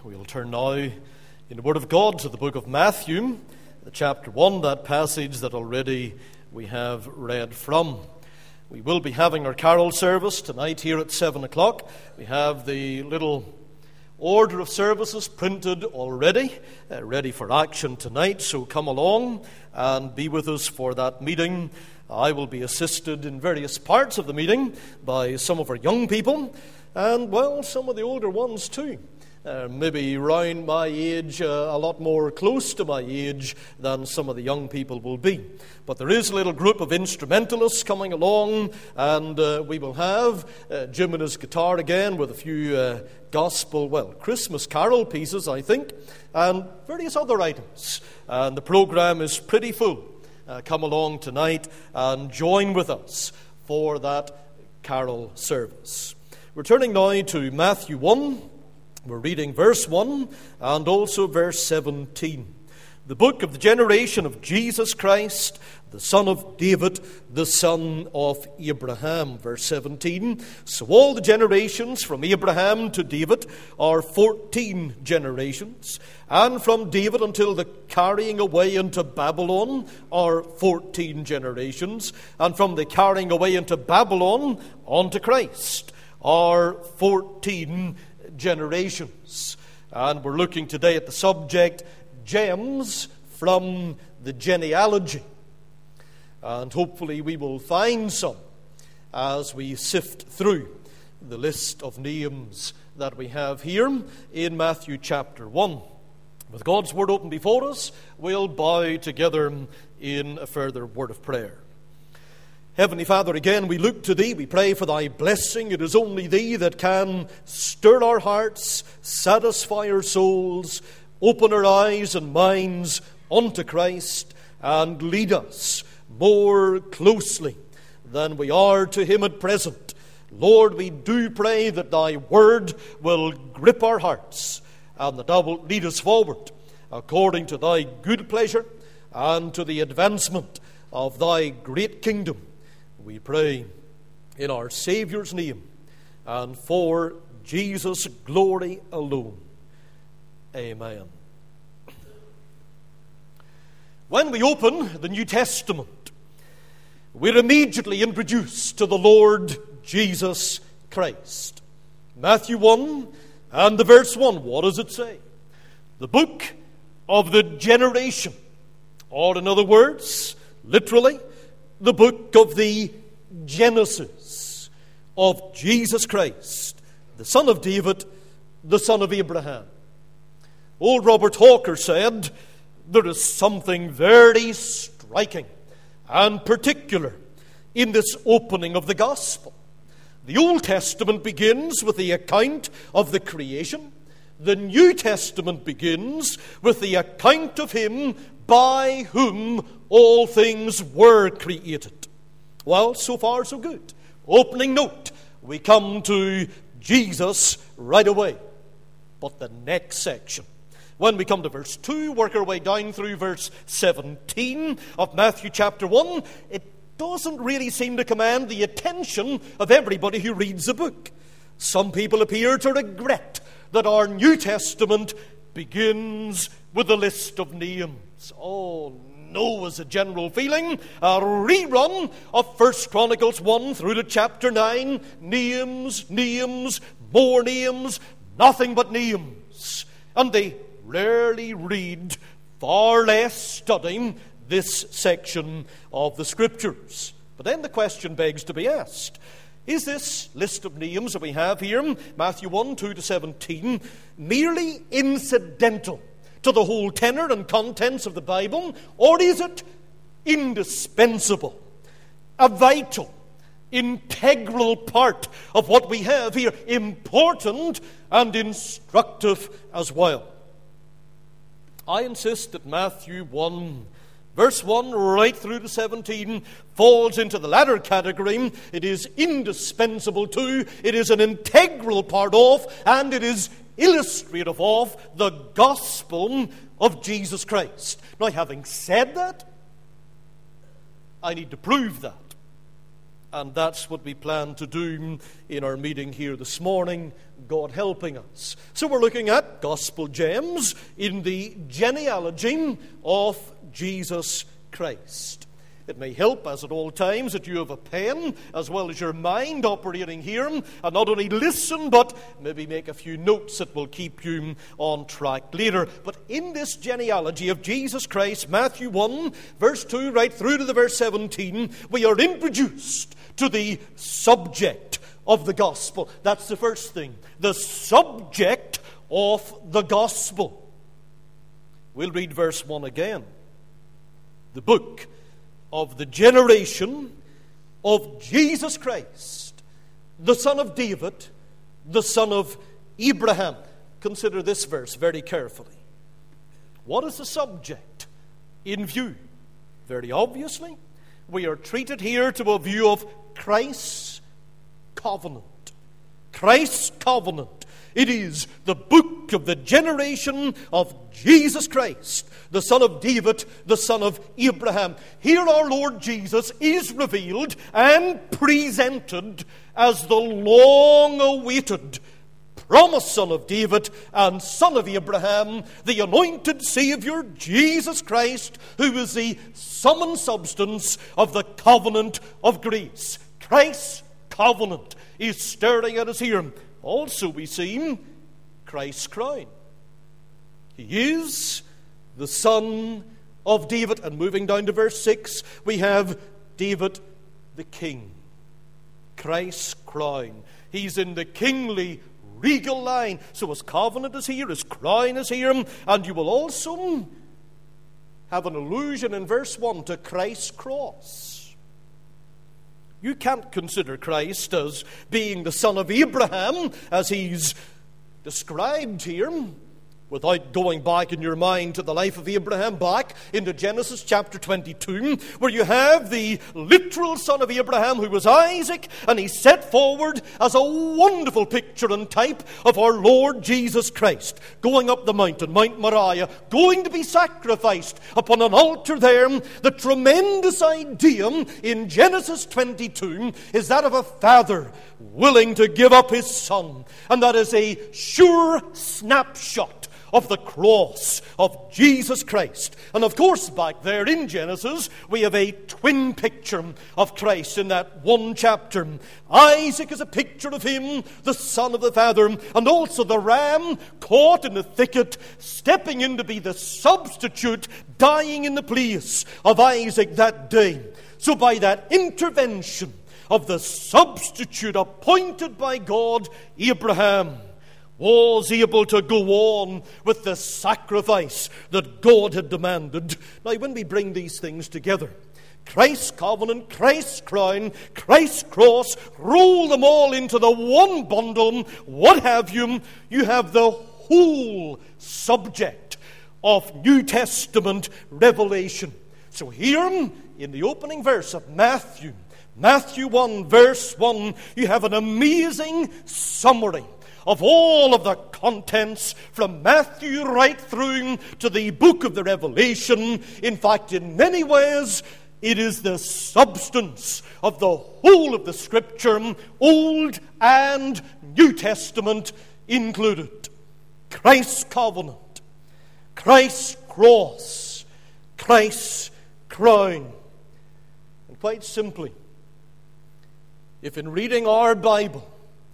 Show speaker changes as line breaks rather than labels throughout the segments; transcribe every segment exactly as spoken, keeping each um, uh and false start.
We'll turn now in the Word of God to the book of Matthew, the chapter one, that passage that already we have read from. We will be having our carol service tonight here at seven o'clock. We have the little order of services printed already, uh, ready for action tonight, so come along and be with us for that meeting. I will be assisted in various parts of the meeting by some of our young people, and, well, some of the older ones too. Uh, maybe around my age, uh, a lot more close to my age than some of the young people will be. But there is a little group of instrumentalists coming along, and uh, we will have uh, Jim and his guitar again with a few uh, gospel, well, Christmas carol pieces, I think, and various other items. And the program is pretty full. Uh, come along tonight and join with us for that carol service. We're turning now to Matthew one. We're reading verse one and also verse seventeen. The book of the generation of Jesus Christ, the son of David, the son of Abraham. Verse seventeen. So all the generations from Abraham to David are fourteen generations. And from David until the carrying away into Babylon are fourteen generations. And from the carrying away into Babylon unto Christ are fourteen generations. And we're looking today at the subject, gems from the genealogy. And hopefully we will find some as we sift through the list of names that we have here in Matthew chapter one. With God's word open before us, we'll bow together in a further word of prayer. Heavenly Father, again we look to Thee, we pray for Thy blessing. It is only Thee that can stir our hearts, satisfy our souls, open our eyes and minds unto Christ, and lead us more closely than we are to Him at present. Lord, we do pray that Thy word will grip our hearts, and that Thou wilt lead us forward according to Thy good pleasure and to the advancement of Thy great kingdom. We pray in our Saviour's name and for Jesus' glory alone. Amen. When we open the New Testament, we're immediately introduced to the Lord Jesus Christ. Matthew one and the verse one, what does it say? The book of the generation, or in other words, literally, the book of the Genesis of Jesus Christ, the son of David, the son of Abraham. Old Robert Hawker said, there is something very striking and particular in this opening of the gospel. The Old Testament begins with the account of the creation. The New Testament begins with the account of Him by whom all things were created. Well, so far so good. Opening note, we come to Jesus right away. But the next section, when we come to verse two, work our way down through verse seventeen of Matthew chapter one, it doesn't really seem to command the attention of everybody who reads the book. Some people appear to regret that our New Testament begins with a list of names. Oh, no, as a general feeling, a rerun of First Chronicles one through to chapter nine. Names, names, more names, nothing but names. And they rarely read, far less studying, this section of the Scriptures. But then the question begs to be asked, is this list of names that we have here, Matthew one, two to seventeen, merely incidental to the whole tenor and contents of the Bible, or is it indispensable, a vital, integral part of what we have here, important and instructive as well? I insist that Matthew one, verse one right through to seventeen falls into the latter category. It is indispensable to, it is an integral part of, and it is illustrative of the gospel of Jesus Christ. Now, having said that, I need to prove that. And that's what we plan to do in our meeting here this morning, God helping us. So we're looking at Gospel Gems in the genealogy of Jesus Christ. It may help, as at all times, that you have a pen as well as your mind operating here, and not only listen, but maybe make a few notes that will keep you on track later. But in this genealogy of Jesus Christ, Matthew one, verse two, right through to the verse seventeen, we are introduced to the subject of the gospel. That's the first thing. The subject of the gospel. We'll read verse one again. The book of the generation of Jesus Christ, the son of David, the son of Abraham. Consider this verse very carefully. What is the subject in view? Very obviously, we are treated here to a view of Christ's covenant. Christ's covenant. It is the book of the generation of Jesus Christ, the son of David, the son of Abraham. Here our Lord Jesus is revealed and presented as the long-awaited promised son of David and son of Abraham, the anointed Savior, Jesus Christ, who is the sum and substance of the covenant of grace. Christ's covenant is stirring at us here. Also we see Christ's crown. He is the son of David. And moving down to verse six, we have David the king. Christ's crown. He's in the kingly regal line. So his covenant is here, his crown is here. And you will also have an allusion in verse one to Christ's cross. You can't consider Christ as being the son of Abraham, as he's described here, without going back in your mind to the life of Abraham, back into Genesis chapter twenty-two, where you have the literal son of Abraham, who was Isaac, and he's set forward as a wonderful picture and type of our Lord Jesus Christ, going up the mountain, Mount Moriah, going to be sacrificed upon an altar there. The tremendous idea in Genesis twenty-two is that of a father willing to give up his son, and that is a sure snapshot of the cross of Jesus Christ. And of course, back there in Genesis, we have a twin picture of Christ in that one chapter. Isaac is a picture of him, the son of the father, and also the ram caught in the thicket, stepping in to be the substitute, dying in the place of Isaac that day. So by that intervention of the substitute appointed by God, Abraham was able to go on with the sacrifice that God had demanded. Now, when we bring these things together, Christ's covenant, Christ's crown, Christ's cross, roll them all into the one bundle, what have you? You have the whole subject of New Testament revelation. So here, in the opening verse of Matthew, Matthew one, verse one, you have an amazing summary of all of the contents from Matthew right through to the book of the Revelation. In fact, in many ways, it is the substance of the whole of the Scripture, Old and New Testament included. Christ's covenant, Christ's cross, Christ's crown. And quite simply, if in reading our Bible,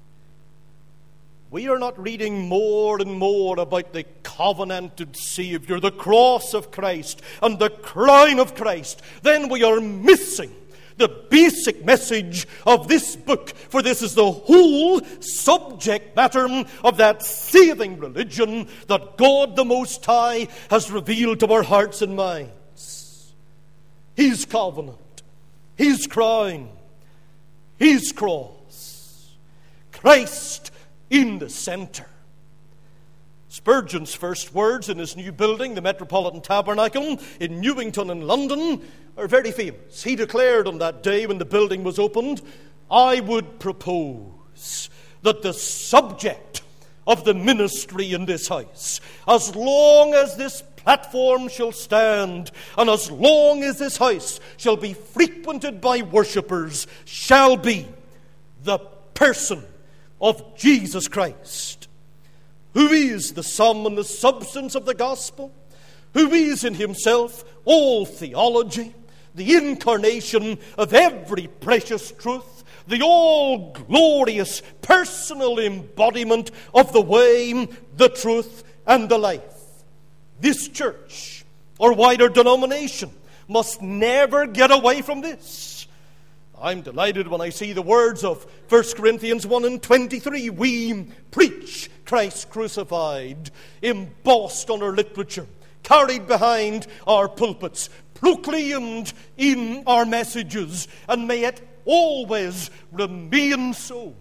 we are not reading more and more about the covenanted Savior, the cross of Christ, and the crown of Christ, then we are missing the basic message of this book. For this is the whole subject matter of that saving religion that God the Most High has revealed to our hearts and minds. His covenant, His crown, His cross, Christ in the center. Spurgeon's first words in his new building, the Metropolitan Tabernacle in Newington in London, are very famous. He declared on that day when the building was opened, "I would propose that the subject of the ministry in this house, as long as this platform shall stand, and as long as this house shall be frequented by worshippers, shall be the person of Jesus Christ, who is the sum and the substance of the gospel, who is in himself all theology, the incarnation of every precious truth, the all-glorious personal embodiment of the way, the truth, and the life. This church, or wider denomination, must never get away from this. I'm delighted when I see the words of First Corinthians one and twenty-three. We preach Christ crucified, embossed on our literature, carried behind our pulpits, proclaimed in our messages, and may it always remain so.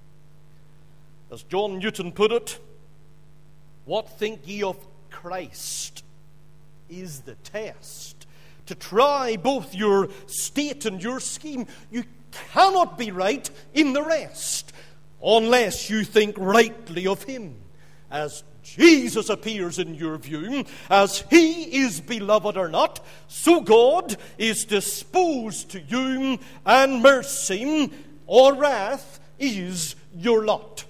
As John Newton put it, what think ye of Christ is the test to try both your state and your scheme. You cannot be right in the rest unless you think rightly of him. As Jesus appears in your view, as he is beloved or not, so God is disposed to you, and mercy or wrath is your lot.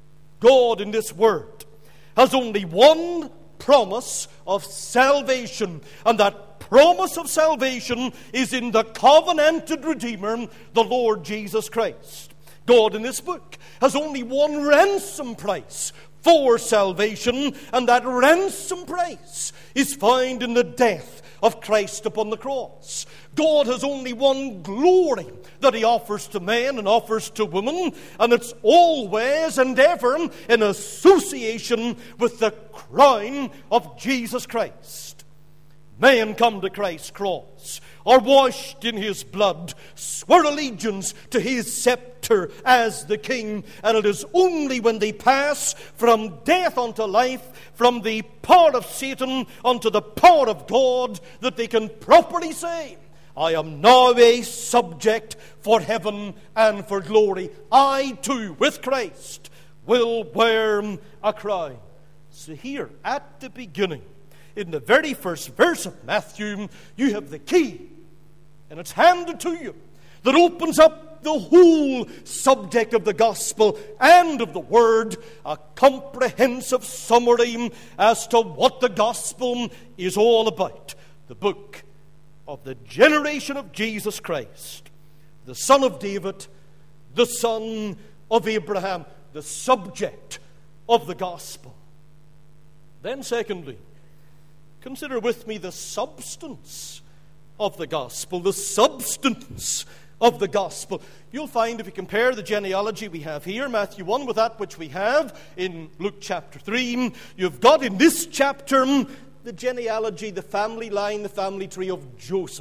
God in this word has only one promise of salvation, and that promise of salvation is in the covenanted Redeemer, the Lord Jesus Christ. God in this book has only one ransom price for salvation, and that ransom price is found in the death of Christ upon the cross. God has only one glory that he offers to man and offers to woman, and it's always and ever in association with the crown of Jesus Christ. Men come to Christ's cross, are washed in his blood, swear allegiance to his scepter as the king, and it is only when they pass from death unto life, from the power of Satan unto the power of God, that they can properly say, I am now a subject for heaven and for glory. I too, with Christ, will wear a crown. So here, at the beginning, in the very first verse of Matthew, you have the key, and it's handed to you, that opens up the whole subject of the gospel and of the word, a comprehensive summary as to what the gospel is all about. The book of the generation of Jesus Christ, the son of David, the son of Abraham, the subject of the gospel. Then secondly, consider with me the substance of the gospel, the substance of the gospel. You'll find if you compare the genealogy we have here, Matthew one, with that which we have in Luke chapter three, you've got in this chapter the genealogy, the family line, the family tree of Joseph.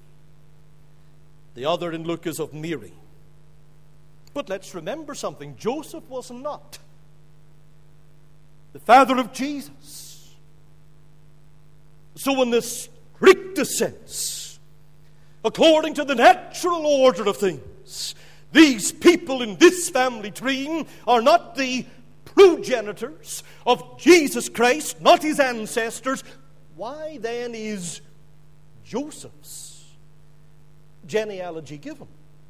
The other in Luke is of Mary. But let's remember something. Joseph was not the father of Jesus. So in the strictest sense, according to the natural order of things, these people in this family tree are not the progenitors of Jesus Christ, not his ancestors. Why then is Joseph's genealogy given?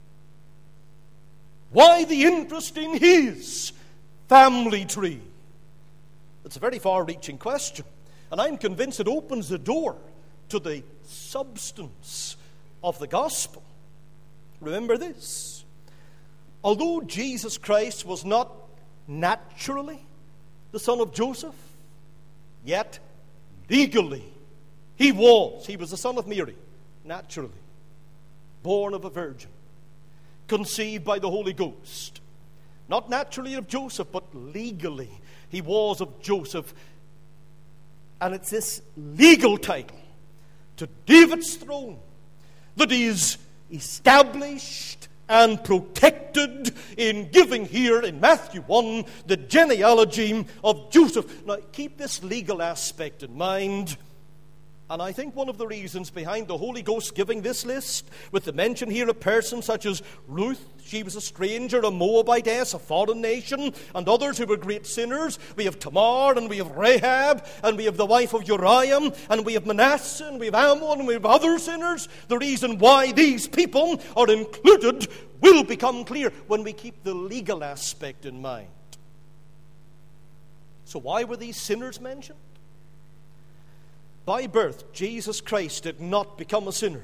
Why the interest in his family tree? It's a very far-reaching question, and I'm convinced it opens the door to the substance of the gospel. Remember this: although Jesus Christ was not naturally the son of Joseph, yet legally he was. He was the son of Mary, naturally, born of a virgin, conceived by the Holy Ghost. Not naturally of Joseph, but legally he was of Joseph. And it's this legal title to David's throne that is established and protected in giving here in Matthew one the genealogy of Joseph. Now keep this legal aspect in mind And I think one of the reasons behind the Holy Ghost giving this list, with the mention here of persons such as Ruth, she was a stranger, a Moabitess, a foreign nation, and others who were great sinners. We have Tamar, and we have Rahab, and we have the wife of Uriah, and we have Manasseh, and we have Ammon, and we have other sinners. The reason why these people are included will become clear when we keep the legal aspect in mind. So why were these sinners mentioned? By birth, Jesus Christ did not become a sinner,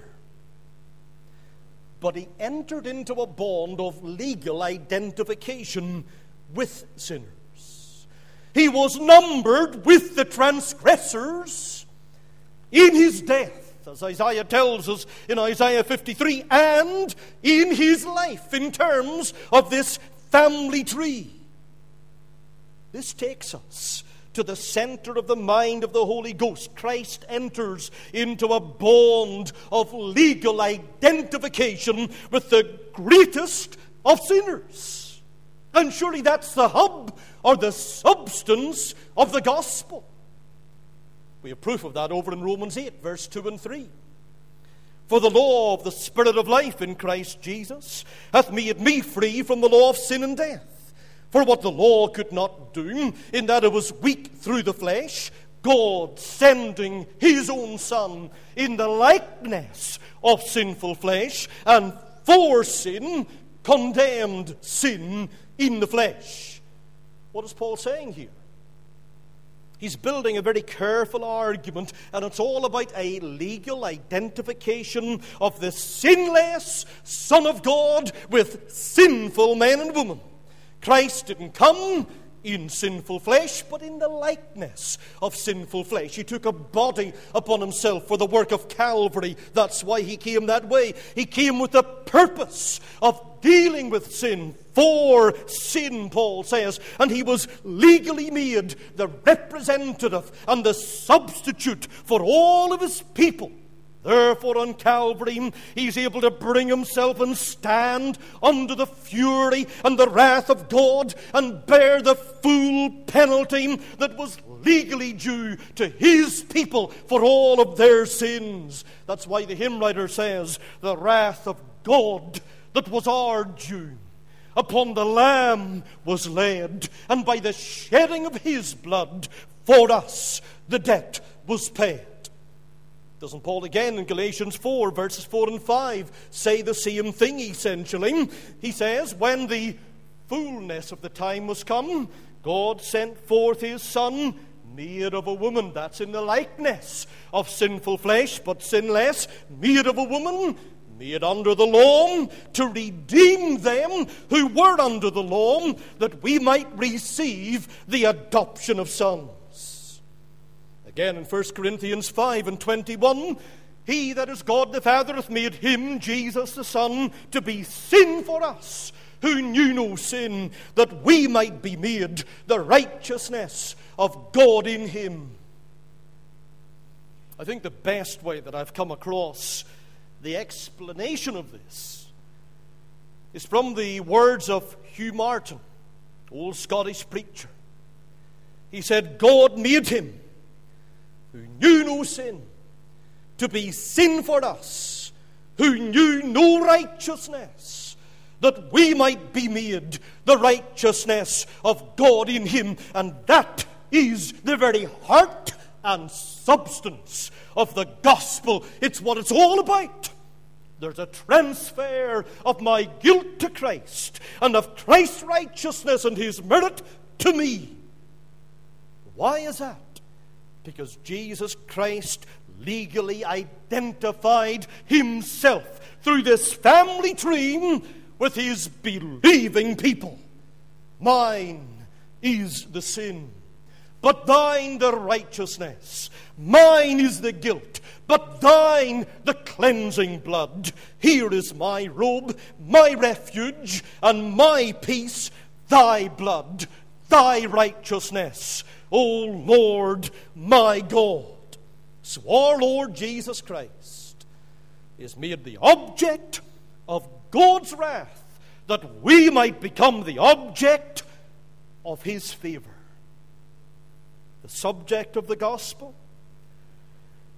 but he entered into a bond of legal identification with sinners. He was numbered with the transgressors in his death, as Isaiah tells us in Isaiah fifty-three, and in his life in terms of this family tree. This takes us to the center of the mind of the Holy Ghost. Christ enters into a bond of legal identification with the greatest of sinners. And surely that's the hub or the substance of the gospel. We have proof of that over in Romans eight, verse two and three. For the law of the Spirit of life in Christ Jesus hath made me free from the law of sin and death. For what the law could not do, in that it was weak through the flesh, God sending his own Son in the likeness of sinful flesh, and for sin, condemned sin in the flesh. What is Paul saying here? He's building a very careful argument, and it's all about a legal identification of the sinless Son of God with sinful men and women. Christ didn't come in sinful flesh, but in the likeness of sinful flesh. He took a body upon himself for the work of Calvary. That's why he came that way. He came with the purpose of dealing with sin, for sin, Paul says. And he was legally made the representative and the substitute for all of his people. Therefore, on Calvary, he's able to bring himself and stand under the fury and the wrath of God and bear the full penalty that was legally due to his people for all of their sins. That's why the hymn writer says, the wrath of God that was our due upon the Lamb was laid, and by the shedding of his blood for us the debt was paid. Doesn't Paul again in Galatians four, verses four and five, say the same thing essentially? He says, when the fullness of the time was come, God sent forth his Son, made of a woman. That's in the likeness of sinful flesh, but sinless, made of a woman, made under the law, to redeem them who were under the law, that we might receive the adoption of sons. Again in First Corinthians five and twenty-one, he that is God the Father hath made him, Jesus the Son, to be sin for us, who knew no sin, that we might be made the righteousness of God in him. I think the best way that I've come across the explanation of this is from the words of Hugh Martin, old Scottish preacher. He said, God made him who knew no sin to be sin for us, who knew no righteousness, that we might be made the righteousness of God in him. And that is the very heart and substance of the gospel. It's what it's all about. There's a transfer of my guilt to Christ, and of Christ's righteousness and his merit to me. Why is that? Because Jesus Christ legally identified himself through this family tree with his believing people. Mine is the sin, but thine the righteousness. Mine is the guilt, but thine the cleansing blood. Here is my robe, my refuge, and my peace, thy blood, thy righteousness, O Lord my God. So our Lord Jesus Christ is made the object of God's wrath, that we might become the object of his favor. The subject of the gospel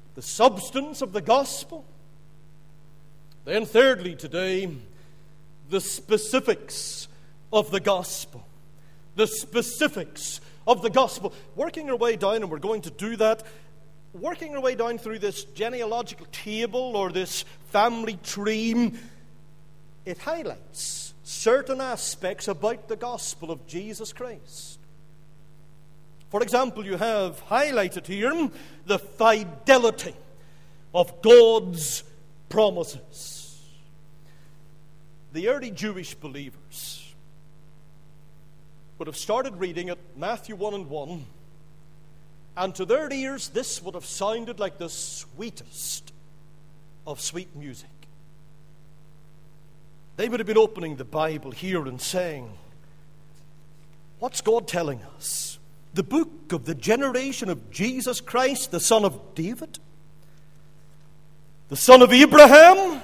the substance of the gospel. Then thirdly today, the specifics of the gospel. The specifics of the gospel. Working our way down, and we're going to do that, working our way down through this genealogical table or this family tree, it highlights certain aspects about the gospel of Jesus Christ. For example, you have highlighted here the fidelity of God's promises. The early Jewish believers would have started reading at Matthew one and one, and to their ears this would have sounded like the sweetest of sweet music. They would have been opening the Bible here and saying, what's God telling us? The book of the generation of Jesus Christ, the son of David, the son of Abraham.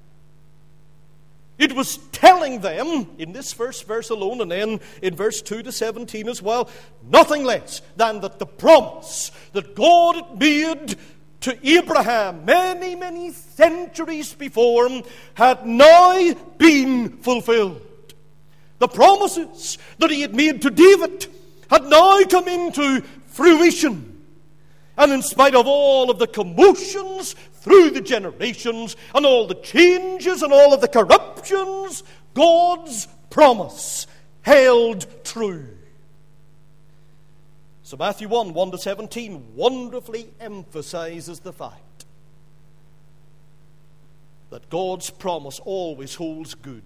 It was telling them, in this first verse alone, and then in verse two to seventeen as well, nothing less than that the promise that God had made to Abraham many, many centuries before had now been fulfilled. The promises that he had made to David had now come into fruition. And in spite of all of the commotions through the generations and all the changes and all of the corruptions, God's promise held true. So Matthew one, one to seventeen wonderfully emphasizes the fact that God's promise always holds good.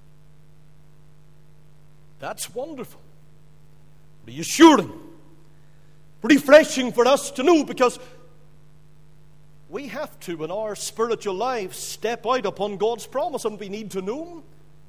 That's wonderful, reassuring, refreshing for us to know, because we have to, in our spiritual lives, step out upon God's promise, and we need to know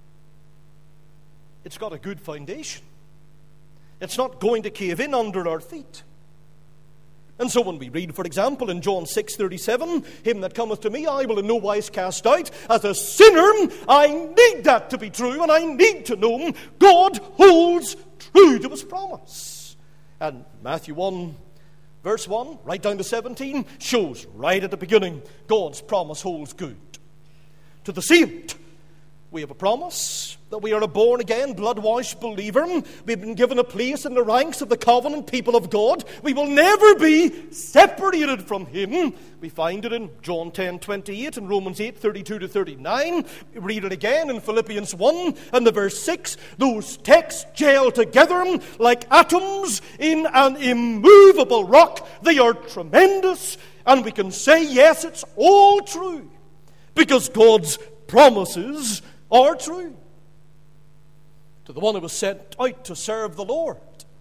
it's got a good foundation. It's not going to cave in under our feet. And so when we read, for example, in John six thirty-seven, him that cometh to me I will in no wise cast out. As a sinner, I need that to be true, and I need to know God holds true to his promise. And Matthew one, verse one, right down to seventeen, shows right at the beginning God's promise holds good. To the saint, we have a promise that we are a born-again, blood-washed believer. We've been given a place in the ranks of the covenant people of God. We will never be separated from him. We find it in John ten twenty-eight and Romans eight thirty-two to thirty-nine. We read it again in Philippians one and the verse six. Those texts gel together like atoms in an immovable rock. They are tremendous, and we can say, yes, it's all true, because God's promises are true. To the one who was sent out to serve the Lord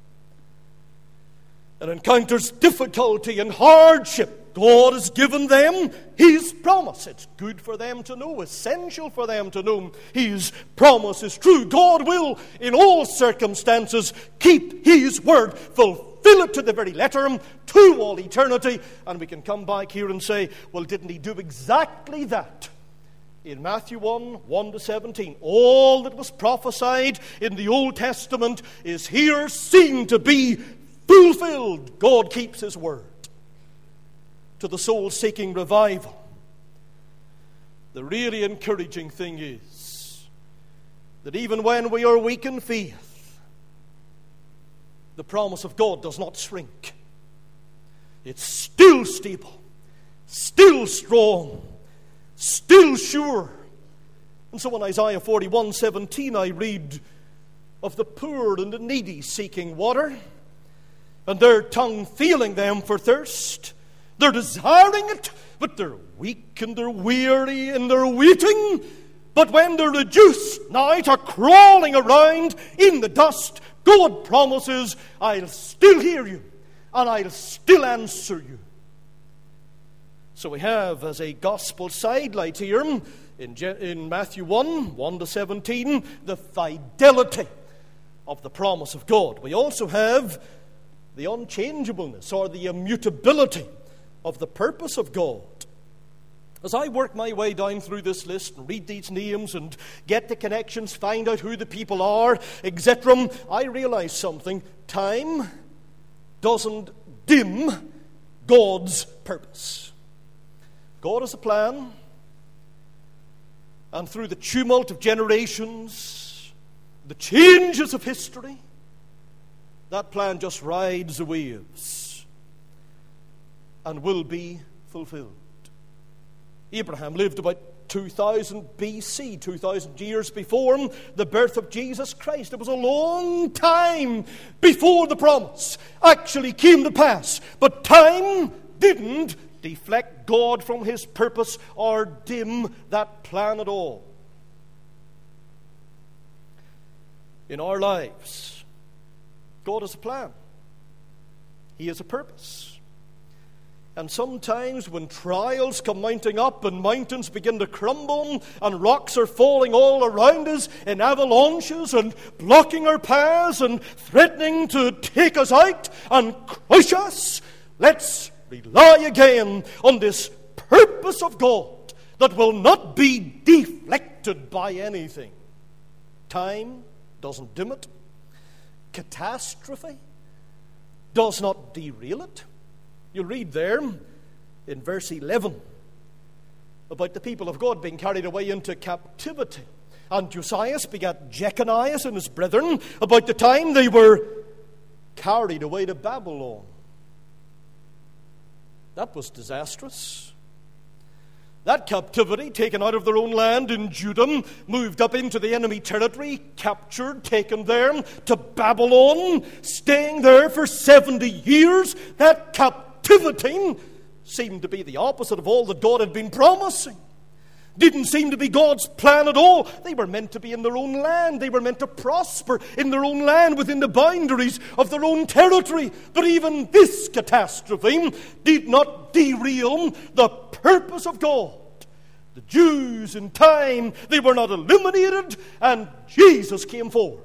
and encounters difficulty and hardship, God has given them his promise. It's good for them to know, essential for them to know his promise is true. God will, in all circumstances, keep his word, fulfill it to the very letter, to all eternity. And we can come back here and say, well, didn't he do exactly that? In Matthew one, one to seventeen, all that was prophesied in the Old Testament is here seen to be fulfilled. God keeps his word. To the soul-seeking revival, the really encouraging thing is that even when we are weak in faith, the promise of God does not shrink. It's still stable, still strong, still sure. And so in Isaiah forty-one seventeen, I read of the poor and the needy seeking water, and their tongue failing them for thirst. They're desiring it, but they're weak and they're weary and they're waiting. But when they're reduced now to crawling around in the dust, God promises, I'll still hear you and I'll still answer you. So we have, as a gospel sidelight here, in, in Matthew one, one to seventeen, the fidelity of the promise of God. We also have the unchangeableness or the immutability of the purpose of God. As I work my way down through this list and read these names and get the connections, find out who the people are, et cetera, I realize something. Time doesn't dim God's purpose. God has a plan, and through the tumult of generations, the changes of history, that plan just rides the waves and will be fulfilled. Abraham lived about two thousand B C, two thousand years before the birth of Jesus Christ. It was a long time before the promise actually came to pass. But time didn't deflect God from his purpose or dim that plan at all. In our lives, God has a plan. He has a purpose. And sometimes when trials come mounting up and mountains begin to crumble and rocks are falling all around us in avalanches and blocking our paths and threatening to take us out and crush us, let's rely again on this purpose of God that will not be deflected by anything. Time doesn't dim it. Catastrophe does not derail it. You'll read there in verse eleven about the people of God being carried away into captivity. And Josias begat Jeconiah and his brethren about the time they were carried away to Babylon. That was disastrous. That captivity, taken out of their own land in Judah, moved up into the enemy territory, captured, taken there to Babylon, staying there for seventy years. That captivity seemed to be the opposite of all that God had been promising. Didn't seem to be God's plan at all. They were meant to be in their own land. They were meant to prosper in their own land within the boundaries of their own territory. But even this catastrophe did not derail the purpose of God. The Jews in time, they were not eliminated, and Jesus came forth.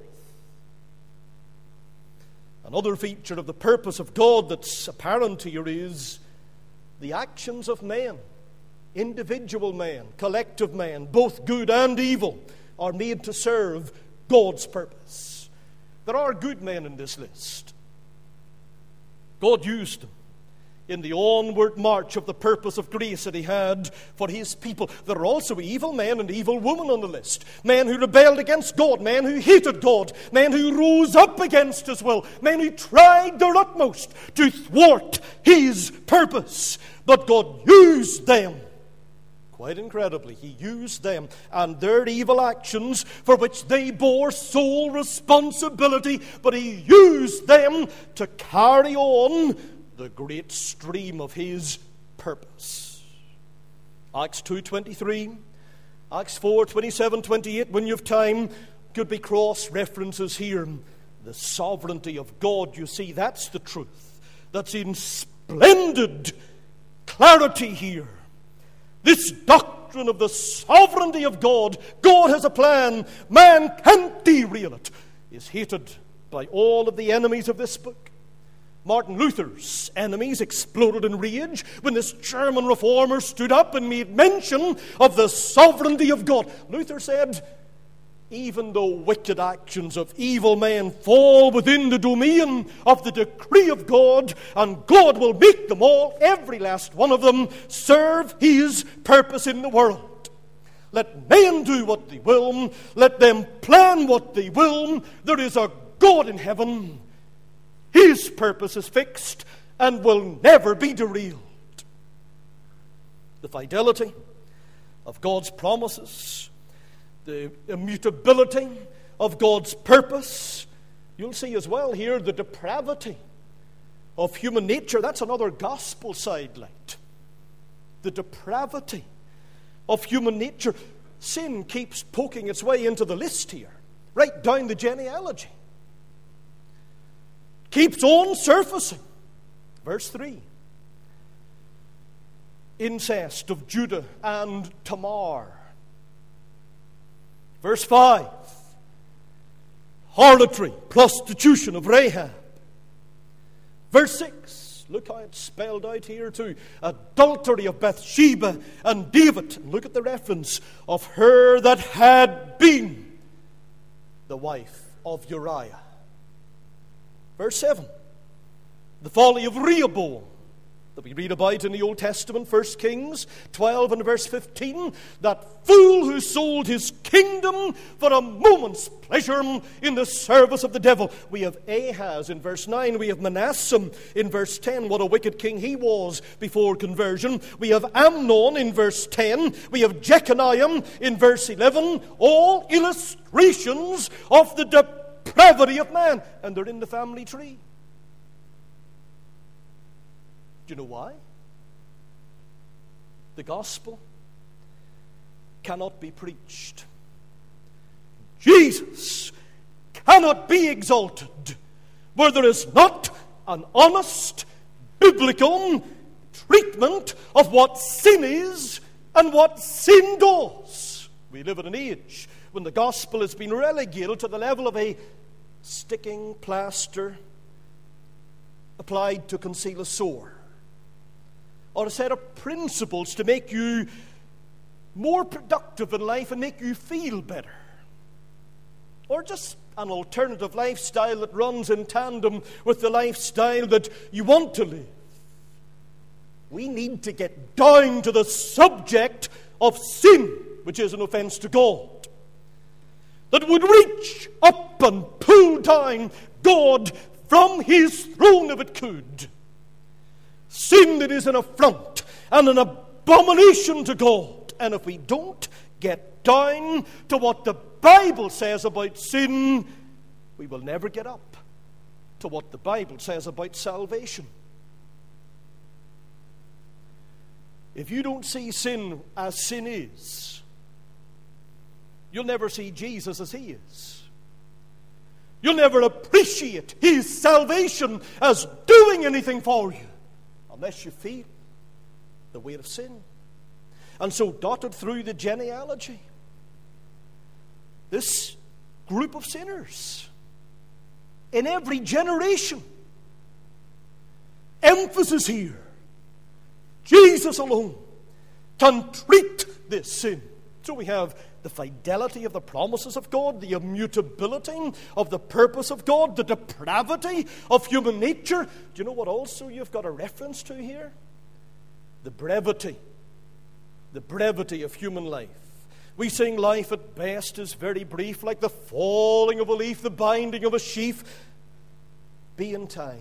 Another feature of the purpose of God that's apparent here is the actions of men. Individual men, collective men, both good and evil, are made to serve God's purpose. There are good men in this list. God used them in the onward march of the purpose of grace that he had for his people. There are also evil men and evil women on the list. Men who rebelled against God, men who hated God, men who rose up against his will, men who tried their utmost to thwart his purpose. But God used them. Quite incredibly, he used them and their evil actions for which they bore sole responsibility, but he used them to carry on the great stream of his purpose. Acts two twenty-three, Acts four twenty-seven, twenty-eight, when you have time, could be cross-references here. The sovereignty of God, you see, that's the truth. That's in splendid clarity here. This doctrine of the sovereignty of God, God has a plan, man can't derail it, is hated by all of the enemies of this book. Martin Luther's enemies exploded in rage when this German reformer stood up and made mention of the sovereignty of God. Luther said, even though wicked actions of evil men fall within the domain of the decree of God, and God will make them all, every last one of them, serve his purpose in the world. Let men do what they will. Let them plan what they will. There is a God in heaven. His purpose is fixed and will never be derailed. The fidelity of God's promises, the immutability of God's purpose. You'll see as well here the depravity of human nature. That's another gospel sidelight. The depravity of human nature. Sin keeps poking its way into the list here, right down the genealogy. Keeps on surfacing. Verse three. Incest of Judah and Tamar. Verse five, harlotry, prostitution of Rahab. Verse six, look how it's spelled out here too. Adultery of Bathsheba and David. And look at the reference of her that had been the wife of Uriah. Verse seven, the folly of Rehoboam. that we read about in the Old Testament, First Kings twelve and verse fifteen, that fool who sold his kingdom for a moment's pleasure in the service of the devil. We have Ahaz in verse nine. We have Manasseh in verse ten. What a wicked king he was before conversion. We have Amnon in verse ten. We have Jeconiah in verse eleven. All illustrations of the depravity of man. And they're in the family tree. Do you know why? The gospel cannot be preached. Jesus cannot be exalted where there is not an honest, biblical treatment of what sin is and what sin does. We live in an age when the gospel has been relegated to the level of a sticking plaster applied to conceal a sore, or a set of principles to make you more productive in life and make you feel better, or just an alternative lifestyle that runs in tandem with the lifestyle that you want to live. We need to get down to the subject of sin, which is an offense to God, that would reach up and pull down God from his throne if it could. Sin that is an affront and an abomination to God. And if we don't get down to what the Bible says about sin, we will never get up to what the Bible says about salvation. If you don't see sin as sin is, you'll never see Jesus as he is. You'll never appreciate his salvation as doing anything for you, unless you feel the weight of sin. And so, dotted through the genealogy, this group of sinners in every generation. Emphasis here: Jesus alone can treat this sin. So we have the fidelity of the promises of God, the immutability of the purpose of God, the depravity of human nature. Do you know what also you've got a reference to here? The brevity. The brevity of human life. We sing life at best is very brief, like the falling of a leaf, the binding of a sheaf. Be in time.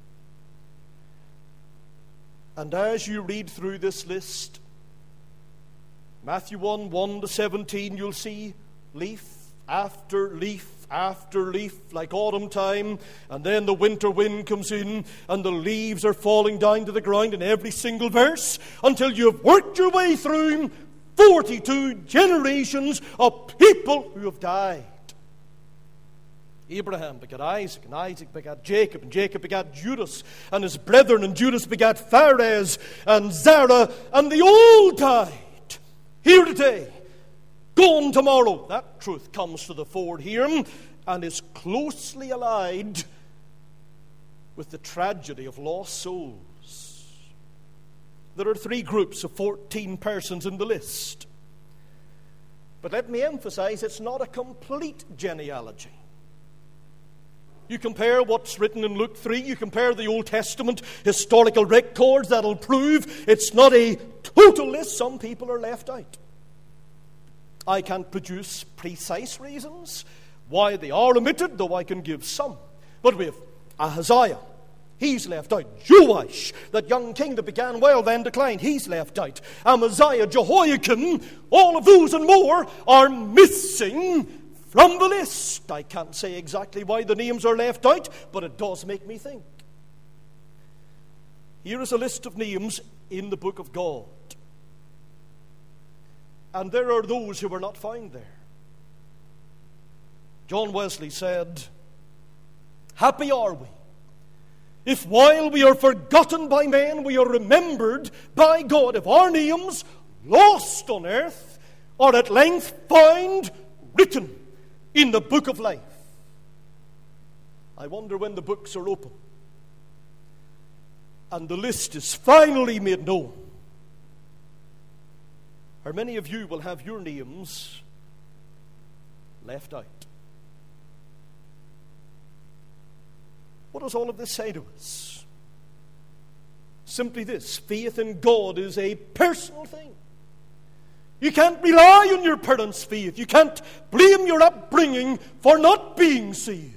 And as you read through this list, Matthew one, one to seventeen, you'll see leaf after leaf after leaf, like autumn time, and then the winter wind comes in and the leaves are falling down to the ground in every single verse, until you've worked your way through forty-two generations of people who have died. Abraham begat Isaac, and Isaac begat Jacob, and Jacob begat Judas and his brethren, and Judas begat Phares and Zerah, and they all died. Here today, gone tomorrow. That truth comes to the fore here and is closely allied with the tragedy of lost souls. There are three groups of fourteen persons in the list. But let me emphasize, it's not a complete genealogy. You compare what's written in Luke three, you compare the Old Testament historical records, that'll prove it's not a total list. Some people are left out. I can't produce precise reasons why they are omitted, though I can give some. But we have Ahaziah. He's left out. Joash, that young king that began well then declined, he's left out. Amaziah, Jehoiakim, all of those and more are missing from the list. I can't say exactly why the names are left out, but it does make me think. Here is a list of names in the book of God. And there are those who are not found there. John Wesley said, "Happy are we, if while we are forgotten by men, we are remembered by God. If our names, lost on earth, are at length found written in the book of life." I wonder when the books are open and the list is finally made known, how many of you will have your names left out? What does all of this say to us? simply this: faith in God is a personal thing. You can't rely on your parents' faith. You can't blame your upbringing for not being saved.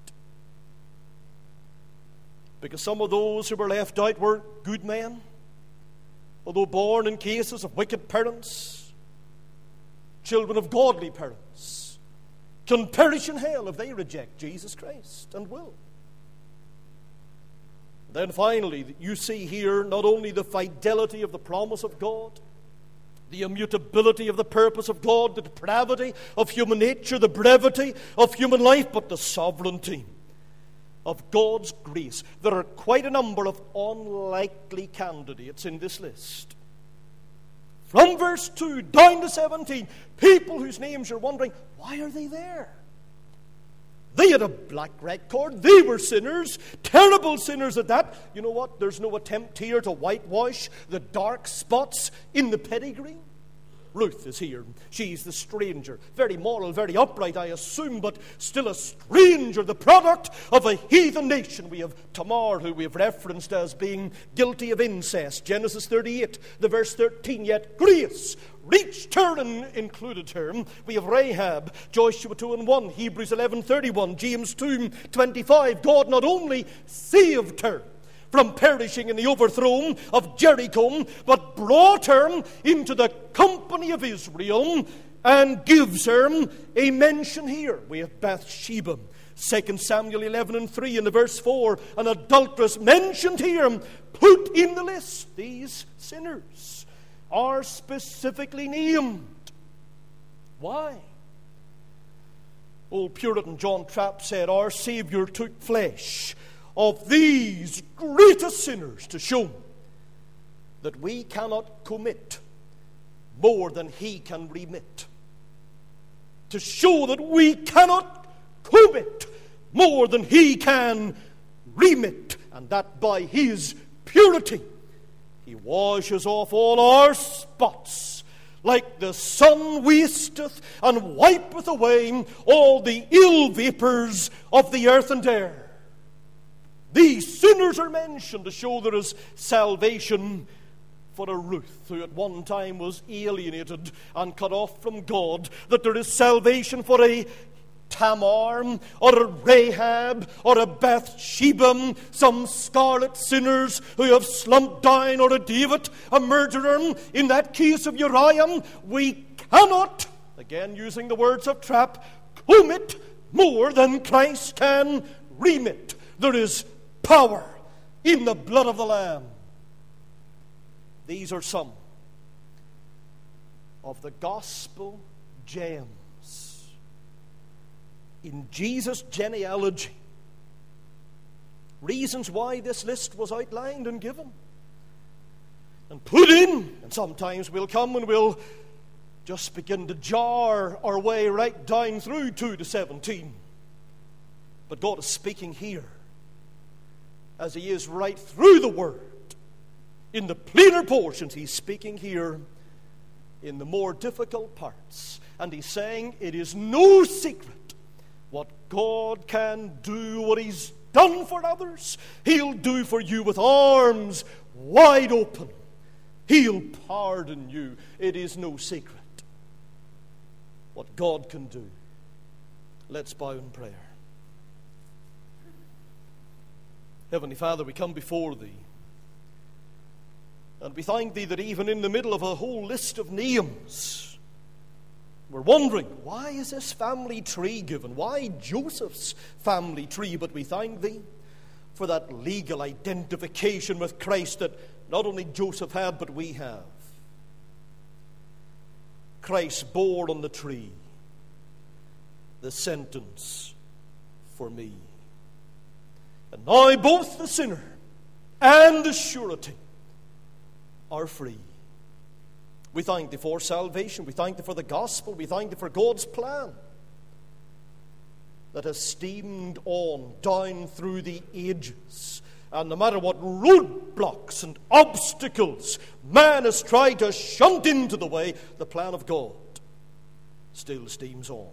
Because some of those who were left out were good men, although born in cases of wicked parents. Children of godly parents can perish in hell if they reject Jesus Christ, and will. Then finally, you see here not only the fidelity of the promise of God, the immutability of the purpose of God, the depravity of human nature, the brevity of human life, but the sovereignty of God's grace. There are quite a number of unlikely candidates in this list. From verse two down to seventeen, people whose names you're wondering, why are they there? They had a black record. They were sinners, terrible sinners at that. You know what? There's no attempt here to whitewash the dark spots in the pedigree. Ruth is here. She's the stranger. Very moral, very upright, I assume, but still a stranger, the product of a heathen nation. We have Tamar, who we have referenced as being guilty of incest. Genesis thirty-eight, the verse thirteen, yet grace reached her and included her. We have Rahab, Joshua two and one, Hebrews eleven thirty-one, James two twenty-five. God not only saved her from perishing in the overthrow of Jericho, but brought her into the company of Israel and gives her a mention here. We have Bathsheba, Second Samuel eleven and three, in the verse four, an adulteress mentioned here, put in the list. These sinners are specifically named. Why? Old Puritan John Trapp said, our Savior took flesh of these greatest sinners to show that we cannot commit more than He can remit. To show that we cannot commit more than He can remit, and that by His purity He washes off all our spots, like the sun wasteth and wipeth away all the ill vapors of the earth and air. These sinners are mentioned to show there is salvation for a Ruth who at one time was alienated and cut off from God, that there is salvation for a Tamar or a Rahab or a Bathsheba, some scarlet sinners who have slumped down, or a David, a murderer. In that case of Uriah, we cannot, again using the words of Trapp, commit more than Christ can remit. There is power in the blood of the Lamb. These are some of the gospel gems in Jesus' genealogy. Reasons why this list was outlined and given and put in. And sometimes we'll come and we'll just begin to jar our way right down through two to seventeen. But God is speaking here, as He is right through the Word. In the plainer portions, He's speaking here in the more difficult parts. And He's saying it is no secret what God can do, what He's done for others, He'll do for you with arms wide open. He'll pardon you. It is no secret what God can do. Let's bow in prayer. Heavenly Father, we come before Thee, and we thank Thee that even in the middle of a whole list of names, we're wondering, why is this family tree given? Why Joseph's family tree? But we thank Thee for that legal identification with Christ that not only Joseph had, but we have. Christ bore on the tree the sentence for me. And now both the sinner and the surety are free. We thank Thee for salvation. We thank Thee for the gospel. We thank Thee for God's plan that has steamed on down through the ages. And no matter what roadblocks and obstacles man has tried to shunt into the way, the plan of God still steams on.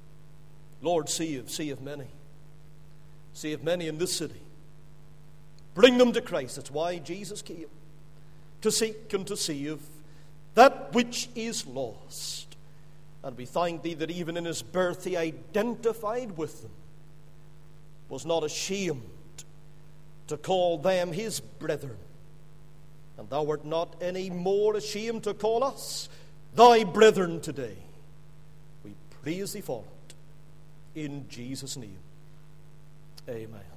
Lord, save, save many. Save many in this city. Bring them to Christ. That's why Jesus came, to seek and to save that which is lost. And we thank thee that even in his birth he identified with them, was not ashamed to call them his brethren. And thou art not any more ashamed to call us thy brethren today. We praise thee for it. In Jesus' name, amen.